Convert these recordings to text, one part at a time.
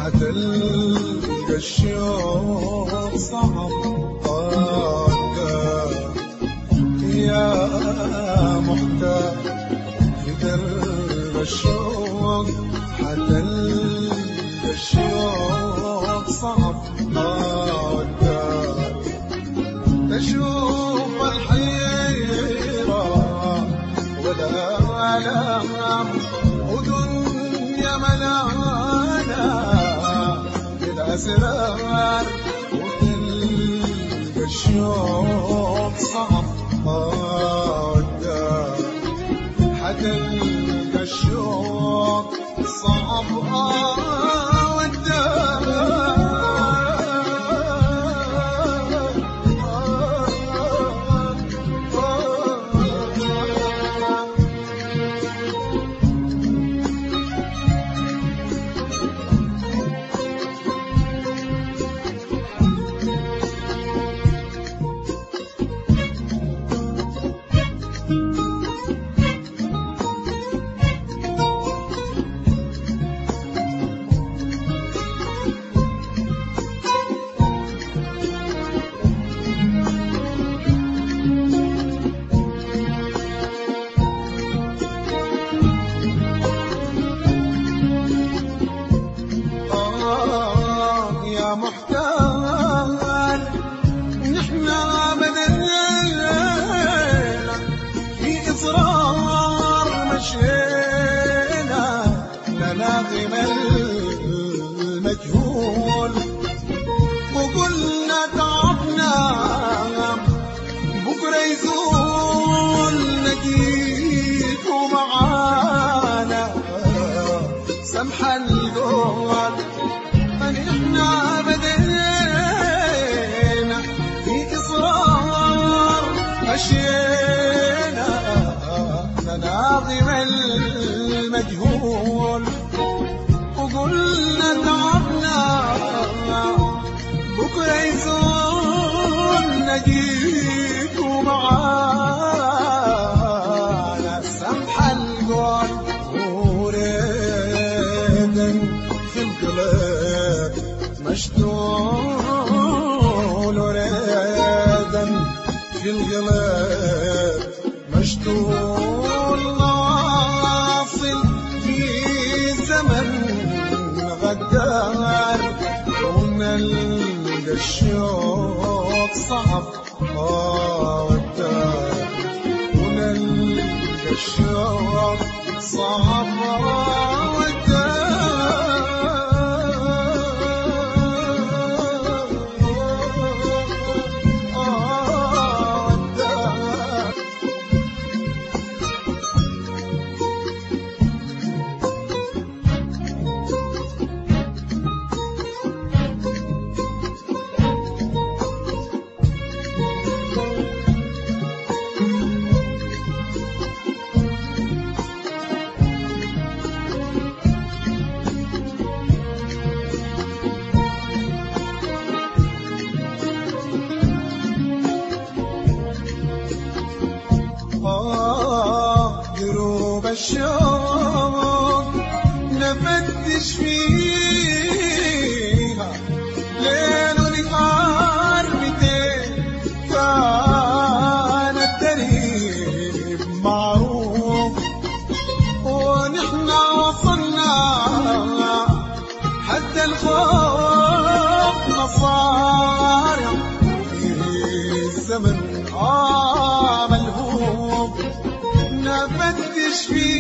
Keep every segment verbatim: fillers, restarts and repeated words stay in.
حتلقى الشوق صعب طاقة يا محتاج في درب الشوق، حتلقى الشوق صعب طاقة تشوف الحيرة والآلام ودنيا ملانة بالأسرار، وتلقى الشوق صعب طاقة حتلقى الشوق صعب محتاج. نحنا بدلنا في إصرار مشينا لناغم المجهول، وقلنا تعبنا بكرة يزول نجيكوا معانا سمح القول. نحنا بدينا في إصرار مشينا لناظم المجهول، وقلنا تعبنا بكرة يزول نجيكوا معانا سمح القول. وريدا في القلب مشتول، وريدا في القلب مشتول، واصل في زمن غدار، ونلقى الشوق صعب ودار، ونلقى الشوق صعب ودار. دروب الشوق نفتش فيها ليل ونهار متين، كان الدريب معروف ونحنا وصلنا حتى الخوف مصارع في الزمن آه ملهوف. نفتش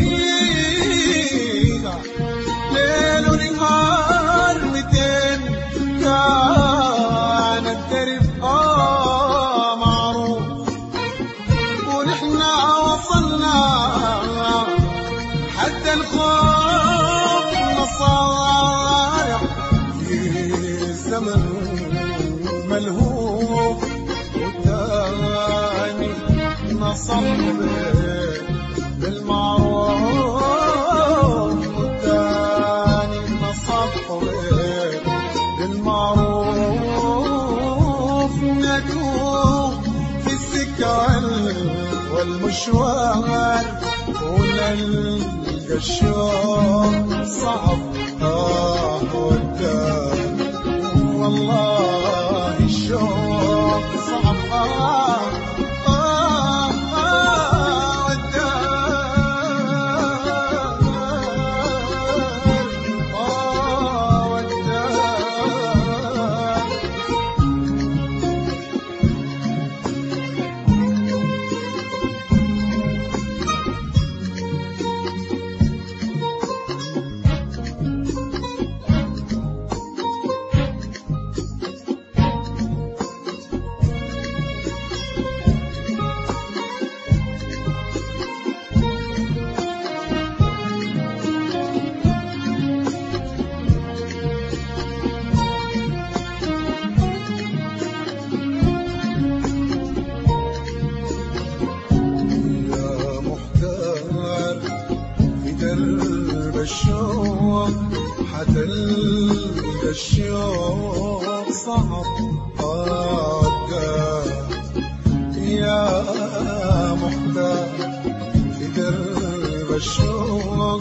فيها ليل ونهار متين، كان الدرب آه معروف ونحنا وصلنا حتى الخوف مصارع في الزمن ملهوف. وتاني نصب بالمعروف، والتاني نصب بالمعروف، نتوه في السكة والمشوار، ونلقى الشوق صعب آه ودان والله الشوق صعب آه آه آه ودان آه ودان الشوق حتلقى الشوق صعب طاقة يا محتاج في درب الشوق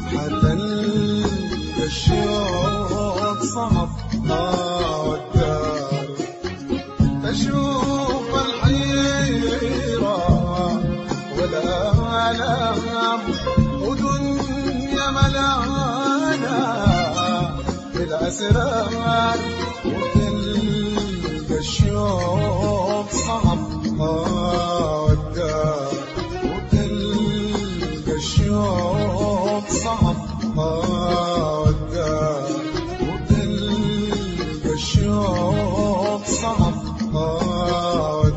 حتلقى الشوق صعب طاقة تشوف الحيرة والآلام ودنيا ملانا بالأسرار وتلقى الشوق صعب ودار وتلقى الشوق صعب ودار وتلقى الشوق صعب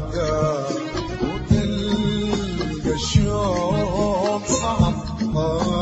ودار وتلقى الشوق صعب